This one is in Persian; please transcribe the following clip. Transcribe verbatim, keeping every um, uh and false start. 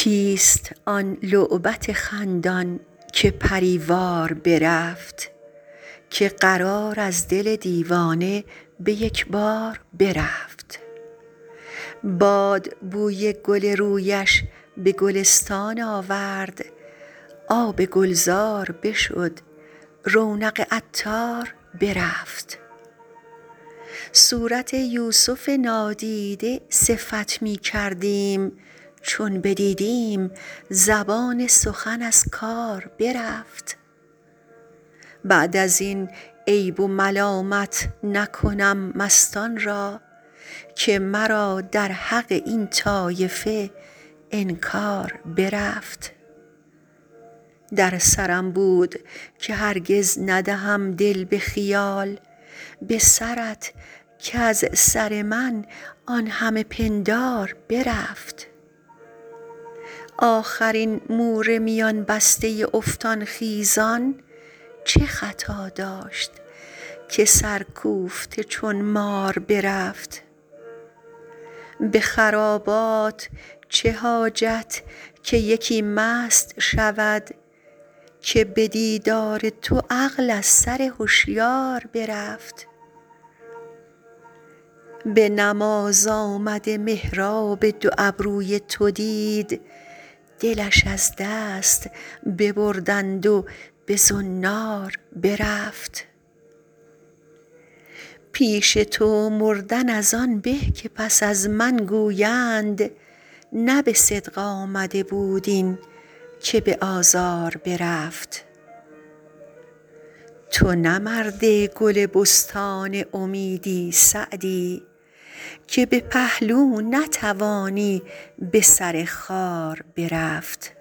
کیست آن لعبت خندان که پری وار برفت که قرار از دل دیوانه به یک بار برفت؟ باد بوی گل رویش به گلستان آورد، آب گلزار بشد، رونق عطار برفت. صورت یوسف نادیده صفت می کردیم، چون بدیدیم زبان سخن از کار برفت. بعد ازین عیب و ملامت نکنم مستان را، که مرا در حق این طایفه انکار برفت. در سرم بود که هرگز ندهم دل به خیال، به سرت کز سر من آن همه پندار برفت. آخر این مور میان بسته افتان خیزان چه خطا داشت که سرکوفته چون مار برفت؟ به خرابات چه حاجت که یکی مست شود، که به دیدار تو عقل از سر هشیار برفت. به نماز آمده محراب دو ابروی تو دید، دلش از دست ببردند و به زنار برفت. پیش تو مردن از آن به که پس از من گویند، نه به صدق آمده بود این که به آزار برفت. تو نه مرد گل بستان امیدی سعدی، که به پهلو نتوانی به سر خار برفت.